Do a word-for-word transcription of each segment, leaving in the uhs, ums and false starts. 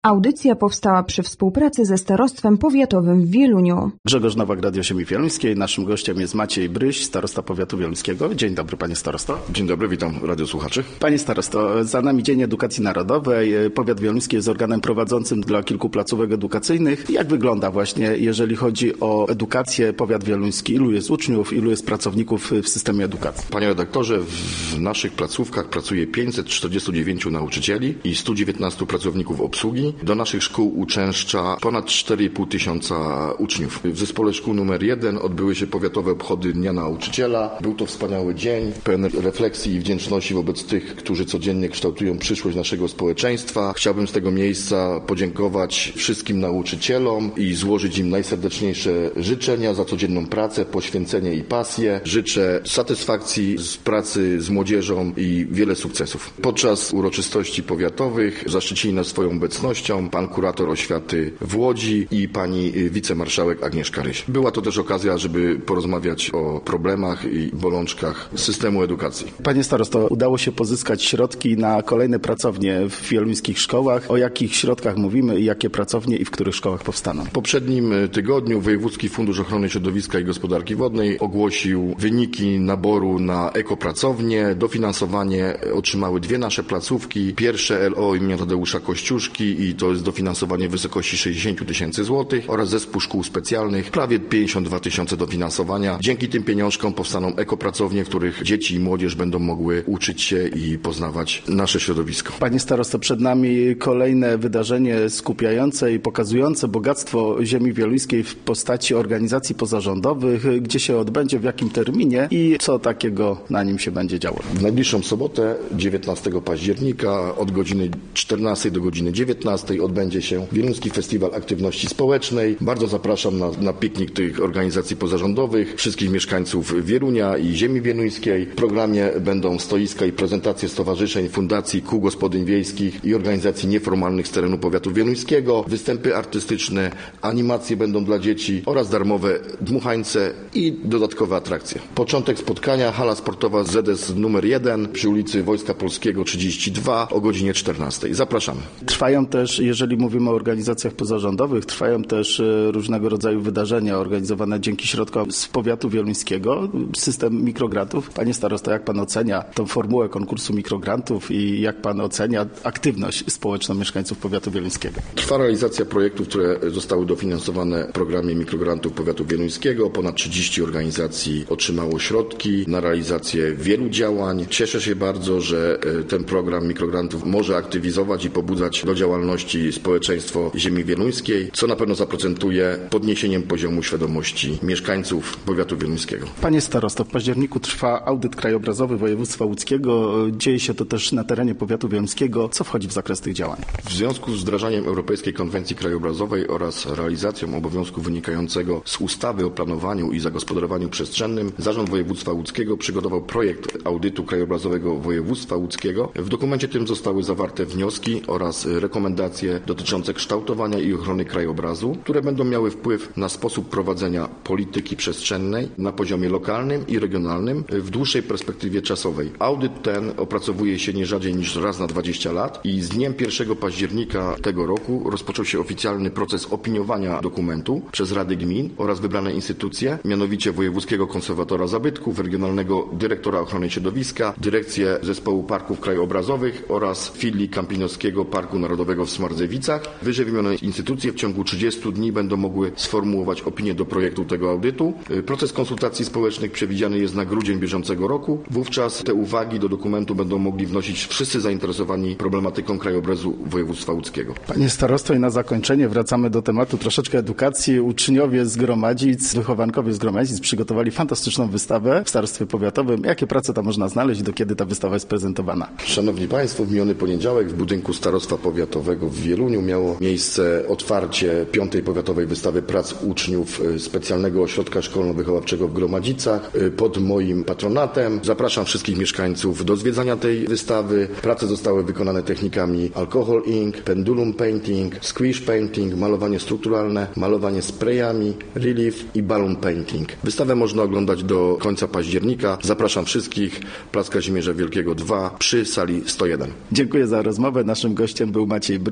Audycja powstała przy współpracy ze Starostwem Powiatowym w Wieluniu. Grzegorz Nowak, Radio Ziemi Wieluńskiej. Naszym gościem jest Maciej Bryś, starosta powiatu wieluńskiego. Dzień dobry, panie starosto. Dzień dobry, witam radiosłuchaczy. Panie starosto, za nami Dzień Edukacji Narodowej. Powiat wieluński jest organem prowadzącym dla kilku placówek edukacyjnych. Jak wygląda właśnie, jeżeli chodzi o edukację, powiat wieluński? Ilu jest uczniów, ilu jest pracowników w systemie edukacji? Panie redaktorze, w naszych placówkach pracuje pięćset czterdzieści dziewięć nauczycieli i stu dziewiętnastu pracowników obsługi. Do naszych szkół uczęszcza ponad cztery i pół tysiąca uczniów. W zespole szkół numer jeden odbyły się powiatowe obchody Dnia Nauczyciela. Był to wspaniały dzień, pełen refleksji i wdzięczności wobec tych, którzy codziennie kształtują przyszłość naszego społeczeństwa. Chciałbym z tego miejsca podziękować wszystkim nauczycielom i złożyć im najserdeczniejsze życzenia za codzienną pracę, poświęcenie i pasję. Życzę satysfakcji z pracy z młodzieżą i wiele sukcesów. Podczas uroczystości powiatowych zaszczycili nas swoją obecnością pan kurator oświaty w Łodzi i pani wicemarszałek Agnieszka Ryś. Była to też okazja, żeby porozmawiać o problemach i bolączkach systemu edukacji. Panie starosto, udało się pozyskać środki na kolejne pracownie w wieluńskich szkołach. O jakich środkach mówimy i jakie pracownie i w których szkołach powstaną? W poprzednim tygodniu Wojewódzki Fundusz Ochrony Środowiska i Gospodarki Wodnej ogłosił wyniki naboru na ekopracownie. Dofinansowanie otrzymały dwie nasze placówki. Pierwsze L O imienia Tadeusza Kościuszki i to jest dofinansowanie w wysokości sześćdziesiąt tysięcy złotych oraz zespół szkół specjalnych, prawie pięćdziesiąt dwa tysiące dofinansowania. Dzięki tym pieniążkom powstaną ekopracownie, w których dzieci i młodzież będą mogły uczyć się i poznawać nasze środowisko. Panie starosto, przed nami kolejne wydarzenie skupiające i pokazujące bogactwo ziemi wieluńskiej w postaci organizacji pozarządowych. Gdzie się odbędzie, w jakim terminie i co takiego na nim się będzie działo? W najbliższą sobotę, dziewiętnastego października od godziny czternastej do godziny dziewiętnastej odbędzie się Wieluński Festiwal Aktywności Społecznej. Bardzo zapraszam na, na piknik tych organizacji pozarządowych, wszystkich mieszkańców Wielunia i ziemi wieluńskiej. W programie będą stoiska i prezentacje stowarzyszeń, fundacji, kół gospodyń wiejskich i organizacji nieformalnych z terenu powiatu wieluńskiego, występy artystyczne, animacje będą dla dzieci oraz darmowe dmuchańce i dodatkowe atrakcje. Początek spotkania, hala sportowa Z S numer jeden przy ulicy Wojska Polskiego trzydzieści dwa o godzinie czternastej. Zapraszamy. Trwają też, jeżeli mówimy o organizacjach pozarządowych, trwają też różnego rodzaju wydarzenia organizowane dzięki środkom z powiatu wieluńskiego, system mikrograntów. Panie starosto, jak pan ocenia tą formułę konkursu mikrograntów i jak pan ocenia aktywność społeczną mieszkańców powiatu wieluńskiego? Trwa realizacja projektów, które zostały dofinansowane w programie mikrograntów powiatu wieluńskiego. Ponad trzydzieści organizacji otrzymało środki na realizację wielu działań. Cieszę się bardzo, że ten program mikrograntów może aktywizować i pobudzać do działalności społeczeństwo ziemi wieluńskiej, co na pewno zaprocentuje podniesieniem poziomu świadomości mieszkańców powiatu wieluńskiego. Panie starosto, w październiku trwa audyt krajobrazowy województwa łódzkiego. Dzieje się to też na terenie powiatu wieluńskiego. Co wchodzi w zakres tych działań? W związku z wdrażaniem Europejskiej Konwencji Krajobrazowej oraz realizacją obowiązku wynikającego z ustawy o planowaniu i zagospodarowaniu przestrzennym, Zarząd Województwa Łódzkiego przygotował projekt audytu krajobrazowego województwa łódzkiego. W dokumencie tym zostały zawarte wnioski oraz rekomendacje dotyczące kształtowania i ochrony krajobrazu, które będą miały wpływ na sposób prowadzenia polityki przestrzennej na poziomie lokalnym i regionalnym w dłuższej perspektywie czasowej. Audyt ten opracowuje się nie rzadziej niż raz na dwadzieścia lat i z dniem pierwszego października tego roku rozpoczął się oficjalny proces opiniowania dokumentu przez Rady Gmin oraz wybrane instytucje, mianowicie Wojewódzkiego Konserwatora Zabytków, Regionalnego Dyrektora Ochrony Środowiska, Dyrekcję Zespołu Parków Krajobrazowych oraz filii Kampinoskiego Parku Narodowego w Smardzewicach. Wyżej wymienione instytucje w ciągu trzydziestu dni będą mogły sformułować opinię do projektu tego audytu. Proces konsultacji społecznych przewidziany jest na grudzień bieżącego roku. Wówczas te uwagi do dokumentu będą mogli wnosić wszyscy zainteresowani problematyką krajobrazu województwa łódzkiego. Panie starosto, i na zakończenie wracamy do tematu troszeczkę edukacji. Uczniowie z Gromadzic, wychowankowie z Gromadzic przygotowali fantastyczną wystawę w starostwie powiatowym. Jakie prace tam można znaleźć i do kiedy ta wystawa jest prezentowana? Szanowni Państwo, w miniony poniedziałek w budynku Starostwa Powiatowego w Wieluniu miało miejsce otwarcie piątej powiatowej wystawy prac uczniów specjalnego ośrodka szkolno-wychowawczego w Gromadzicach pod moim patronatem. Zapraszam wszystkich mieszkańców do zwiedzania tej wystawy. Prace zostały wykonane technikami alcohol ink, pendulum painting, squish painting, malowanie strukturalne, malowanie sprayami, relief i balloon painting. Wystawę można oglądać do końca października. Zapraszam wszystkich. Plac Kazimierza Wielkiego dwa przy sali sto jeden. Dziękuję za rozmowę. Naszym gościem był Maciej Bryś.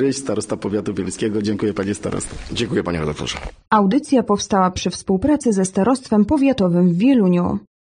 Ryś, starosta powiatu wieluńskiego. Dziękuję panie starosto. Dziękuję panie redaktorze. Audycja powstała przy współpracy ze Starostwem Powiatowym w Wieluniu.